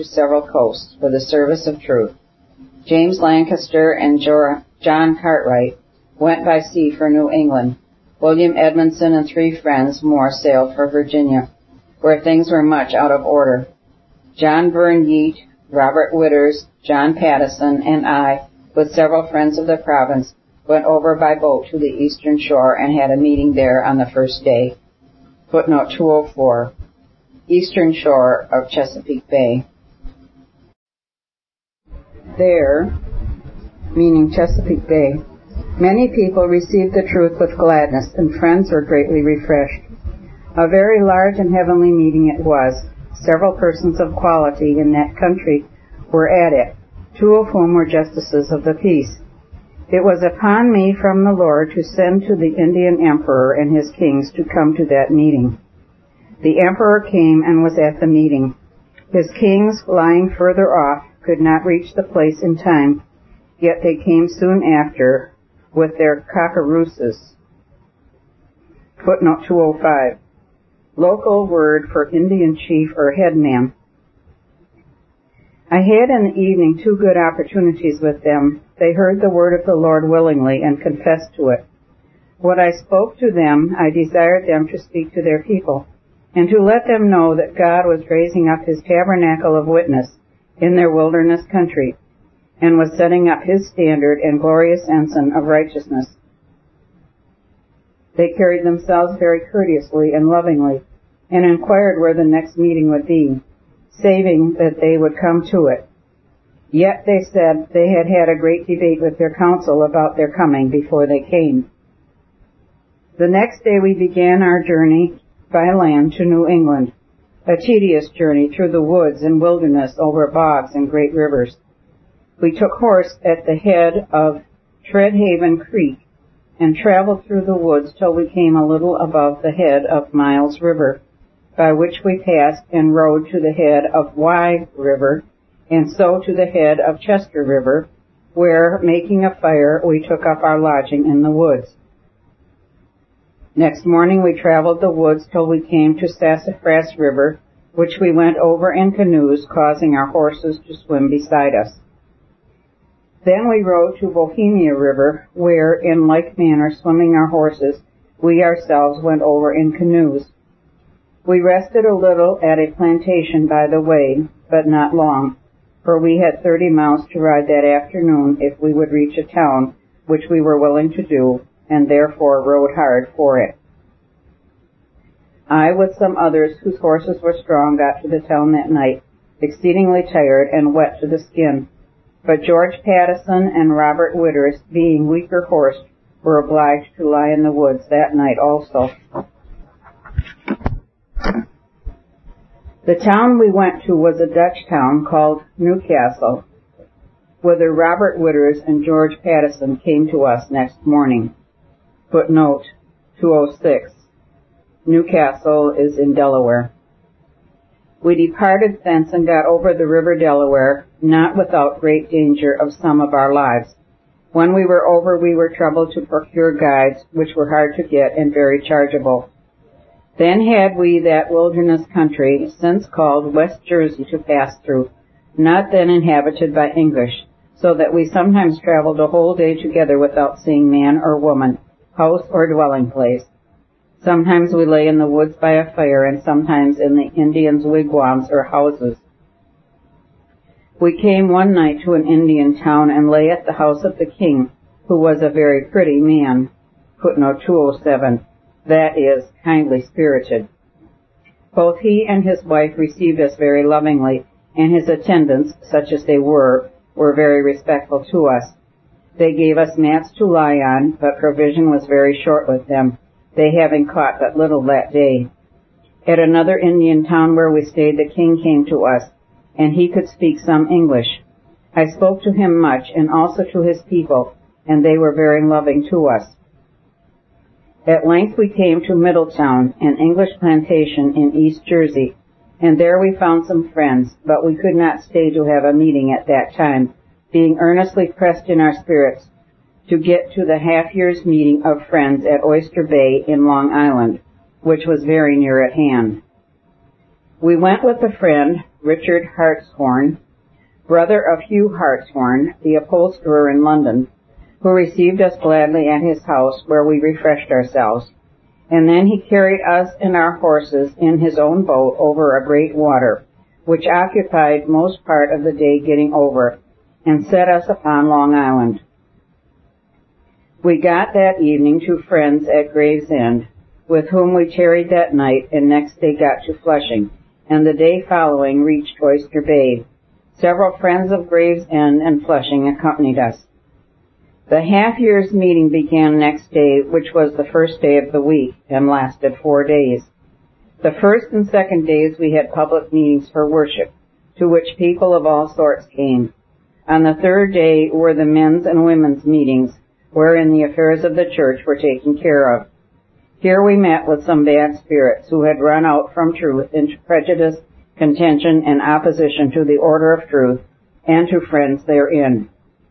to several coasts for the service of truth. James Lancaster and John Cartwright went by sea for New England. William Edmondson and 3 friends more sailed for Virginia, where things were much out of order. John Burne Yeat, Robert Witters, John Pattison, and I, with several friends of the province, went over by boat to the eastern shore and had a meeting there on the first day. Footnote 204. Eastern shore of Chesapeake Bay. There, meaning Chesapeake Bay, many people received the truth with gladness, and friends were greatly refreshed. A very large and heavenly meeting it was. Several persons of quality in that country were at it, 2 of whom were justices of the peace. It was upon me from the Lord to send to the Indian emperor and his kings to come to that meeting. The emperor came and was at the meeting. His kings, lying further off, could not reach the place in time, yet they came soon after with their cockarooses. Footnote 205. Local word for Indian chief or headman. I had in the evening 2 good opportunities with them. They heard the word of the Lord willingly and confessed to it. What I spoke to them, I desired them to speak to their people, and to let them know that God was raising up his tabernacle of witness in their wilderness country, and was setting up his standard and glorious ensign of righteousness. They carried themselves very courteously and lovingly, and inquired where the next meeting would be, saving that they would come to it. Yet they said they had had a great debate with their council about their coming before they came. The next day we began our journey by land to New England, a tedious journey through the woods and wilderness over bogs and great rivers. We took horse at the head of Treadhaven Creek and traveled through the woods till we came a little above the head of Miles River, by which we passed and rode to the head of Wye River, and so to the head of Chester River, where, making a fire, we took up our lodging in the woods. Next morning we traveled the woods till we came to Sassafras River, which we went over in canoes, causing our horses to swim beside us. Then we rode to Bohemia River, where, in like manner swimming our horses, we ourselves went over in canoes. We rested a little at a plantation by the way, but not long, for we had 30 miles to ride that afternoon if we would reach a town, which we were willing to do, and therefore rode hard for it. I, with some others whose horses were strong, got to the town that night, exceedingly tired and wet to the skin. But George Pattison and Robert Witters, being weaker horsed, were obliged to lie in the woods that night also. The town we went to was a Dutch town called Newcastle, whither Robert Witters and George Pattison came to us next morning. Footnote 206. Newcastle is in Delaware. We departed thence and got over the river Delaware, not without great danger of some of our lives. When we were over, we were troubled to procure guides, which were hard to get and very chargeable. Then had we that wilderness country, since called West Jersey, to pass through, not then inhabited by English, so that we sometimes traveled a whole day together without seeing man or woman, house or dwelling place. Sometimes we lay in the woods by a fire, and sometimes in the Indians' wigwams or houses. We came one night to an Indian town and lay at the house of the king, who was a very pretty man. Footnote 207. That is, kindly spirited. Both he and his wife received us very lovingly, and his attendants, such as they were very respectful to us. They gave us mats to lie on, but provision was very short with them, they having caught but little that day. At another Indian town where we stayed, the king came to us, and he could speak some English. I spoke to him much, and also to his people, and they were very loving to us. At length we came to Middletown, an English plantation in East Jersey, and there we found some friends, but we could not stay to have a meeting at that time, being earnestly pressed in our spirits to get to the half-year's meeting of friends at Oyster Bay in Long Island, which was very near at hand. We went with a friend, Richard Hartshorn, brother of Hugh Hartshorn, the upholsterer in London, who received us gladly at his house, where we refreshed ourselves. And then he carried us and our horses in his own boat over a great water, which occupied most part of the day getting over, and set us upon Long Island. We got that evening to friends at Gravesend, with whom we tarried that night, and next day got to Flushing, and the day following reached Oyster Bay. Several friends of Gravesend and Flushing accompanied us. The half-year's meeting began next day, which was the first day of the week, and lasted 4 days. The first and second days we had public meetings for worship, to which people of all sorts came. On the third day were the men's and women's meetings, wherein the affairs of the church were taken care of. Here we met with some bad spirits who had run out from truth into prejudice, contention, and opposition to the order of truth, and to friends therein.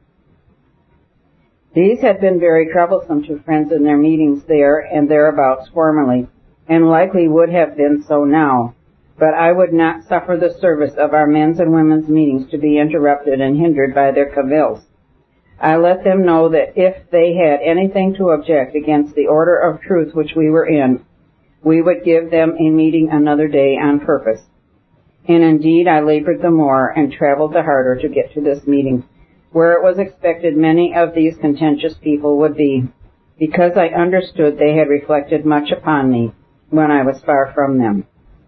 These had been very troublesome to friends in their meetings there and thereabouts formerly, and likely would have been so now, but I would not suffer the service of our men's and women's meetings to be interrupted and hindered by their cavils. I let them know that if they had anything to object against the order of truth which we were in, we would give them a meeting another day on purpose. And indeed I labored the more and traveled the harder to get to this meeting, where it was expected many of these contentious people would be, because I understood they had reflected much upon me when I was far from them.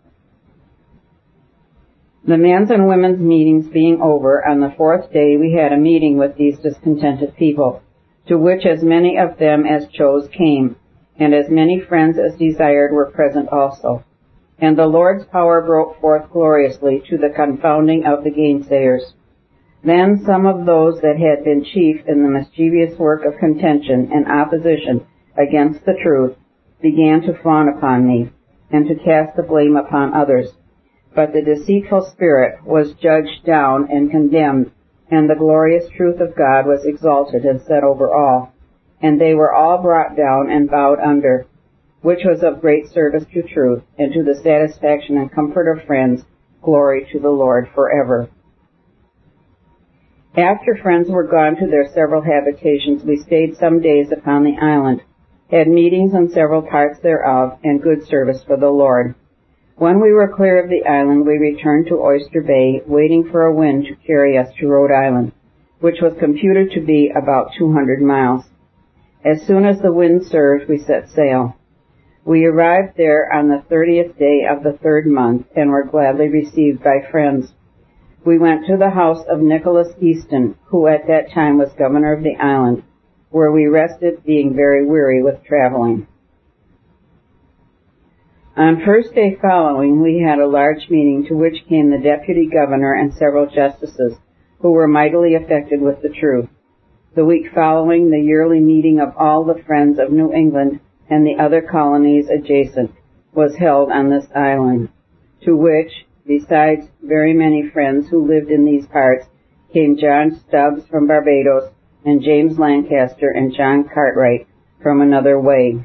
The men's and women's meetings being over, on the fourth day we had a meeting with these discontented people, to which as many of them as chose came, and as many friends as desired were present also. And the Lord's power broke forth gloriously to the confounding of the gainsayers. Then some of those that had been chief in the mischievous work of contention and opposition against the truth began to fawn upon me, and to cast the blame upon others. But the deceitful spirit was judged down and condemned, and the glorious truth of God was exalted and set over all. And they were all brought down and bowed under, which was of great service to truth, and to the satisfaction and comfort of friends. Glory to the Lord forever. After friends were gone to their several habitations, we stayed some days upon the island, had meetings in several parts thereof, and good service for the Lord. When we were clear of the island, we returned to Oyster Bay, waiting for a wind to carry us to Rhode Island, which was computed to be about 200 miles. As soon as the wind served, we set sail. We arrived there on the 30th day of the 3rd month, and were gladly received by friends. We went to the house of Nicholas Easton, who at that time was governor of the island, where we rested, being very weary with traveling. On first day following, we had a large meeting, to which came the deputy governor and several justices, who were mightily affected with the truth. The week following, the yearly meeting of all the friends of New England and the other colonies adjacent was held on this island, to which, besides very many friends who lived in these parts, came John Stubbs from Barbados, and James Lancaster and John Cartwright from another way.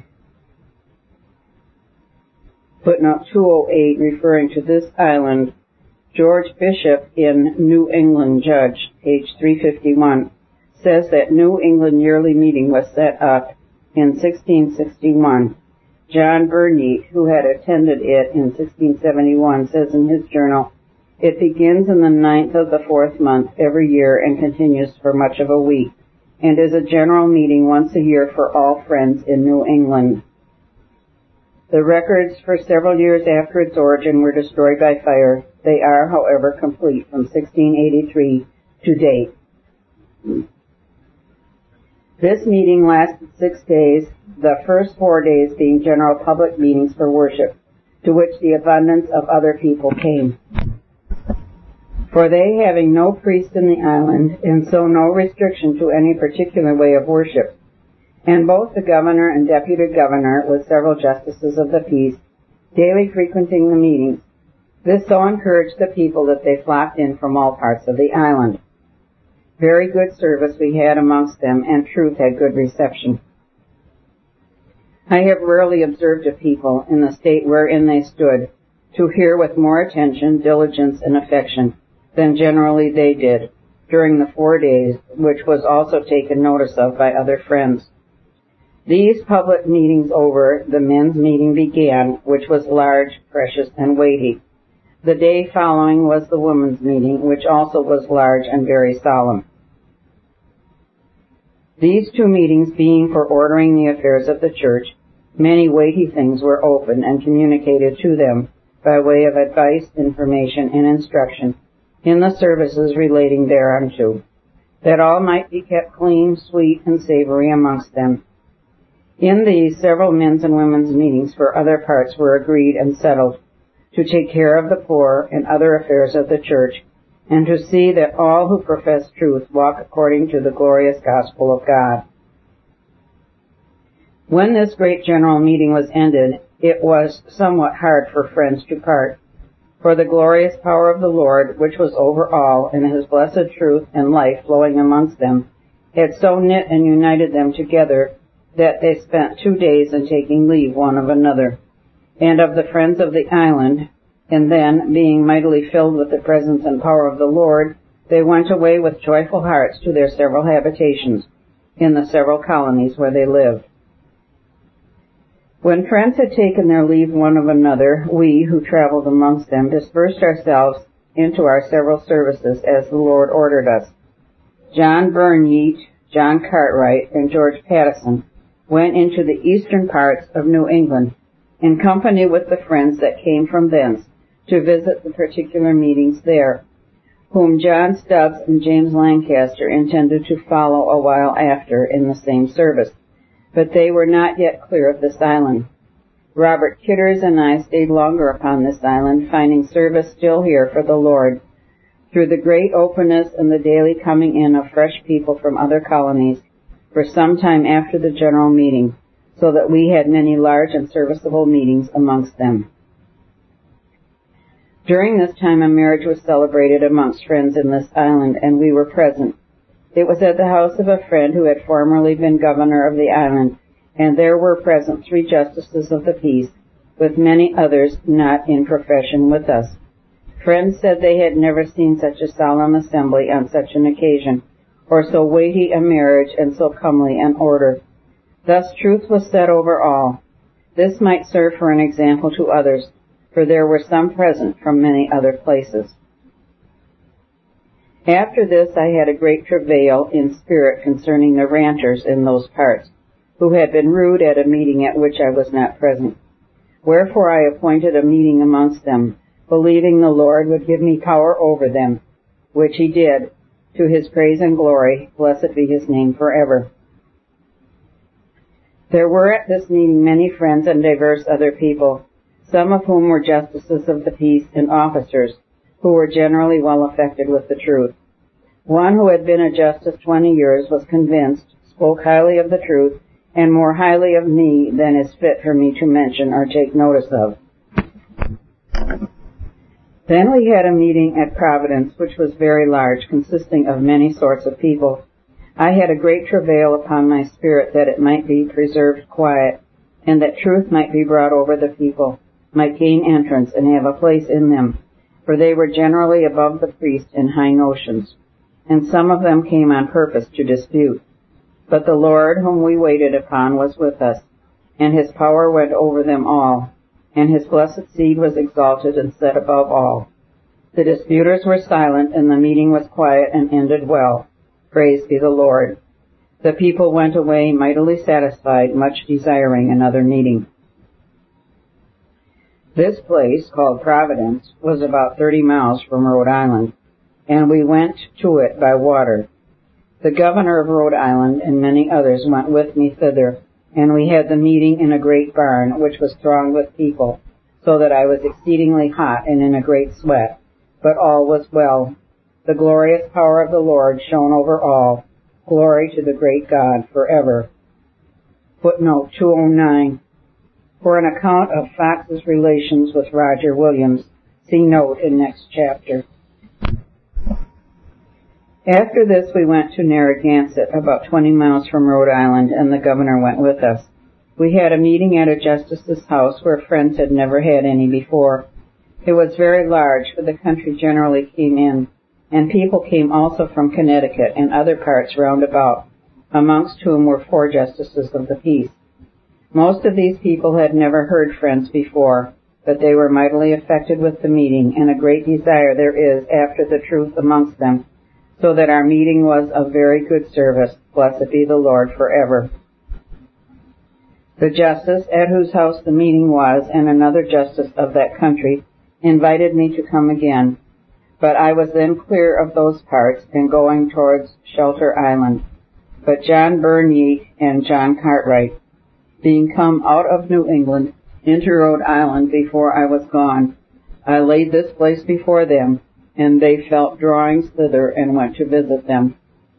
Footnote 208, referring to this island, George Bishop in New England Judge, page 351, says that New England yearly meeting was set up in 1661. John Burneet, who had attended it in 1671, says in his journal, "It begins in the 9th of the 4th month every year and continues for much of a week, and is a general meeting once a year for all friends in New England." The records for several years after its origin were destroyed by fire. They are, however, complete from 1683 to date. This meeting lasted 6 days, the first 4 days being general public meetings for worship, to which the abundance of other people came. For they, having no priest in the island, and so no restriction to any particular way of worship, and both the governor and deputy governor, with several justices of the peace, daily frequenting the meetings, this so encouraged the people that they flocked in from all parts of the island. Very good service we had amongst them, and truth had good reception. I have rarely observed a people, in the state wherein they stood, to hear with more attention, diligence, and affection than generally they did during the 4 days, which was also taken notice of by other friends. These public meetings over, the men's meeting began, which was large, precious, and weighty. The day following was the women's meeting, which also was large and very solemn. These 2 meetings being for ordering the affairs of the church, many weighty things were opened and communicated to them by way of advice, information, and instruction in the services relating thereunto, that all might be kept clean, sweet, and savory amongst them. In these, several men's and women's meetings for other parts were agreed and settled, to take care of the poor and other affairs of the church, and to see that all who profess truth walk according to the glorious gospel of God. When this great general meeting was ended, it was somewhat hard for friends to part, for the glorious power of the Lord, which was over all, and his blessed truth and life flowing amongst them, had so knit and united them together that they spent 2 days in taking leave one of another, and of the friends of the island, and then, being mightily filled with the presence and power of the Lord, they went away with joyful hearts to their several habitations, in the several colonies where they lived. When friends had taken their leave one of another, we, who traveled amongst them, dispersed ourselves into our several services as the Lord ordered us. John Burnyeat, John Cartwright, and George Pattison went into the eastern parts of New England, in company with the friends that came from thence, to visit the particular meetings there, whom John Stubbs and James Lancaster intended to follow a while after in the same service, but they were not yet clear of this island. Robert Kidders and I stayed longer upon this island, finding service still here for the Lord, through the great openness and the daily coming in of fresh people from other colonies, for some time after the general meeting, so that we had many large and serviceable meetings amongst them. During this time a marriage was celebrated amongst friends in this island, and we were present. It was at the house of a friend who had formerly been governor of the island, and there were present 3 justices of the peace, with many others not in profession with us. Friends said they had never seen such a solemn assembly on such an occasion, or so weighty a marriage and so comely an order. Thus truth was set over all. This might serve for an example to others, for there were some present from many other places. After this I had a great travail in spirit concerning the ranters in those parts, who had been rude at a meeting at which I was not present. Wherefore I appointed a meeting amongst them, believing the Lord would give me power over them, which he did, to his praise and glory, blessed be his name forever. There were at this meeting many friends and divers other people, some of whom were justices of the peace and officers, who were generally well affected with the truth. One who had been a justice 20 years was convinced, spoke highly of the truth, and more highly of me than is fit for me to mention or take notice of. Then we had a meeting at Providence, which was very large, consisting of many sorts of people. I had a great travail upon my spirit that it might be preserved quiet, and that truth might be brought over the people, might gain entrance and have a place in them, for they were generally above the priest in high notions, and some of them came on purpose to dispute. But the Lord whom we waited upon was with us, and his power went over them all, and his blessed seed was exalted and set above all. The disputers were silent, and the meeting was quiet and ended well. Praise be the Lord. The people went away mightily satisfied, much desiring another meeting. This place, called Providence, was about 30 miles from Rhode Island, and we went to it by water. The governor of Rhode Island and many others went with me thither, and we had the meeting in a great barn, which was thronged with people, so that I was exceedingly hot and in a great sweat. But all was well. The glorious power of the Lord shone over all. Glory to the great God forever. Footnote 209. For an account of Fox's relations with Roger Williams, see note in next chapter. After this we went to Narragansett, about 20 miles from Rhode Island, and the governor went with us. We had a meeting at a justice's house where friends had never had any before. It was very large, for the country generally came in, and people came also from Connecticut and other parts round about, amongst whom were 4 justices of the peace. Most of these people had never heard Friends before, but they were mightily affected with the meeting, and a great desire there is after the truth amongst them, so that our meeting was of very good service. Blessed be the Lord forever. The justice at whose house the meeting was, and another justice of that country, invited me to come again, but I was then clear of those parts and going towards Shelter Island. But John Burn-Yeat and John Cartwright, being come out of New England into Rhode Island before I was gone, I laid this place before them, and they felt drawings thither and went to visit them.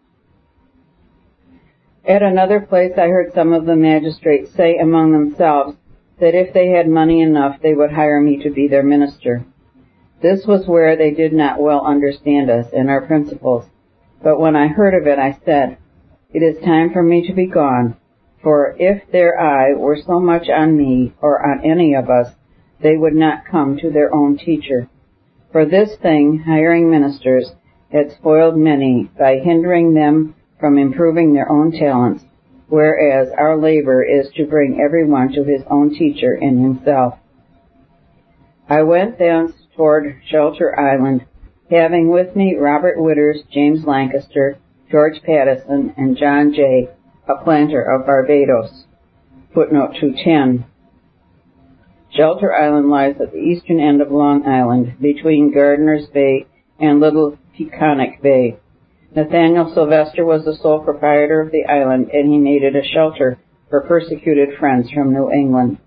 At another place I heard some of the magistrates say among themselves that if they had money enough they would hire me to be their minister. This was where they did not well understand us and our principles, but when I heard of it I said, "It is time for me to be gone, for if their eye were so much on me or on any of us, they would not come to their own teacher." For this thing, hiring ministers, had spoiled many by hindering them from improving their own talents, whereas our labor is to bring everyone to his own teacher in himself. I went thence toward Shelter Island, having with me Robert Witters, James Lancaster, George Pattison, and John Jay, a planter of Barbados. Footnote 210. Shelter Island lies at the eastern end of Long Island, between Gardiner's Bay and Little Peconic Bay. Nathaniel Sylvester was the sole proprietor of the island, and he made it a shelter for persecuted Friends from New England.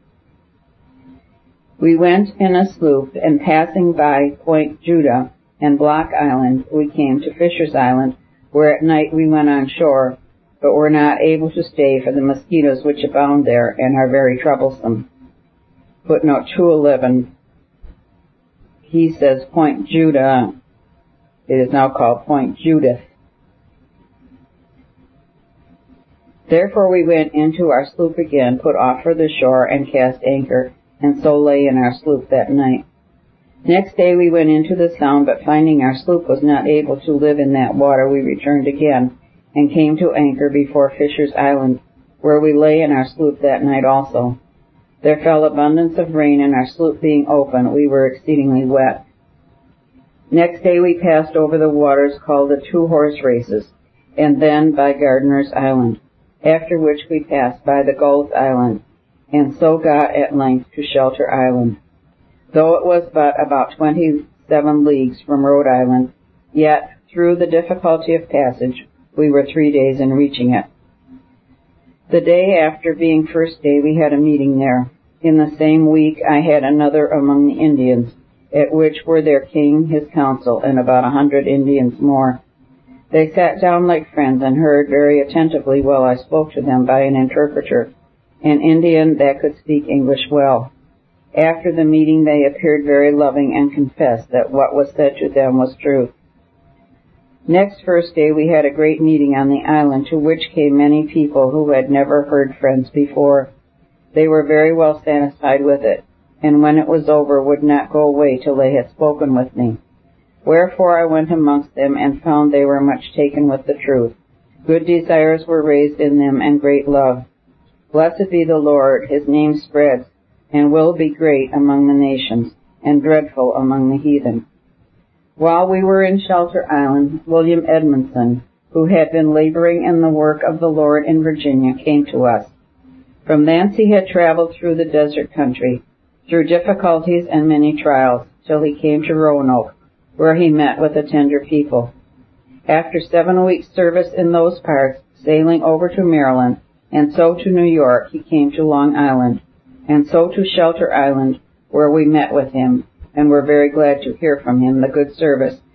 We went in a sloop, and passing by Point Judah and Block Island, we came to Fisher's Island, where at night we went on shore, but were not able to stay for the mosquitoes which abound there and are very troublesome. Footnote 211. He says Point Judah. It is now called Point Judith. Therefore we went into our sloop again, put off for the shore, and cast anchor, and so lay in our sloop that night. Next day we went into the Sound, but finding our sloop was not able to live in that water, we returned again, and came to anchor before Fisher's Island, where we lay in our sloop that night also. There fell abundance of rain, and our sloop being open, we were exceedingly wet. Next day we passed over the waters called the 2 Horse Races, and then by Gardiner's Island, after which we passed by the Gulls Island, and so got at length to Shelter Island. Though it was but about 27 leagues from Rhode Island, yet through the difficulty of passage we were 3 days in reaching it. The day after, being first day, we had a meeting there. In the same week I had another among the Indians, at which were their king, his council, and about 100 Indians more. They sat down like friends and heard very attentively while I spoke to them by an interpreter, an Indian that could speak English well. After the meeting they appeared very loving and confessed that what was said to them was truth. Next first day we had a great meeting on the island, to which came many people who had never heard Friends before. They were very well satisfied with it, and when it was over would not go away till they had spoken with me. Wherefore I went amongst them, and found they were much taken with the truth. Good desires were raised in them, and great love. Blessed be the Lord, his name spreads, and will be great among the nations, and dreadful among the heathen. While we were in Shelter Island, William Edmondson, who had been laboring in the work of the Lord in Virginia, came to us. From thence he had traveled through the desert country, through difficulties and many trials, till he came to Roanoke, where he met with a tender people. After 7 weeks' service in those parts, sailing over to Maryland, and so to New York, he came to Long Island, and so to Shelter Island, where we met with him, and were very glad to hear from him the good service